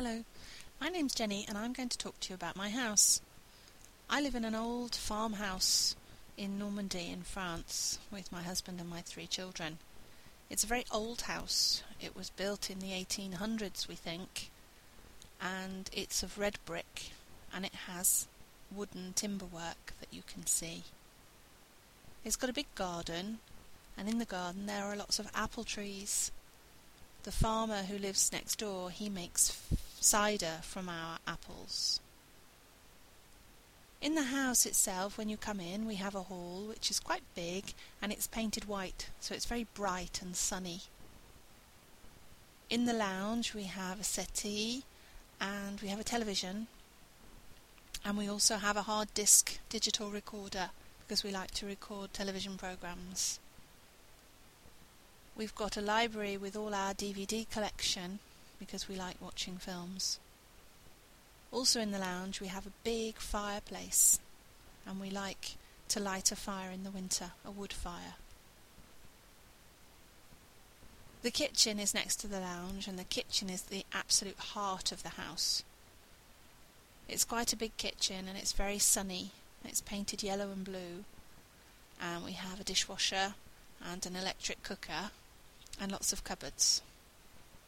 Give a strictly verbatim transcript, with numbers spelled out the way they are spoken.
Hello, my name's Jenny and I'm going to talk to you about my house. I live in an old farmhouse in Normandy in France with my husband and my three children. It's a very old house. It was built in the eighteen hundreds, we think, and it's of red brick and it has wooden timber work that you can see. It's got a big garden, and in the garden there are lots of apple trees. The farmer who lives next door, he makes f- cider from our apples. In the house itself, when you come in, we have a hall which is quite big and it's painted white, so it's very bright and sunny. In the lounge we have a settee and we have a television, and we also have a hard disk digital recorder because we like to record television programs. We've got a library with all our D V D collection because we like watching films. Also in the lounge we have a big fireplace and we like to light a fire in the winter, a wood fire. The kitchen is next to the lounge, and the kitchen is the absolute heart of the house. It's quite a big kitchen and it's very sunny. It's painted yellow and blue, and we have a dishwasher and an electric cooker and lots of cupboards.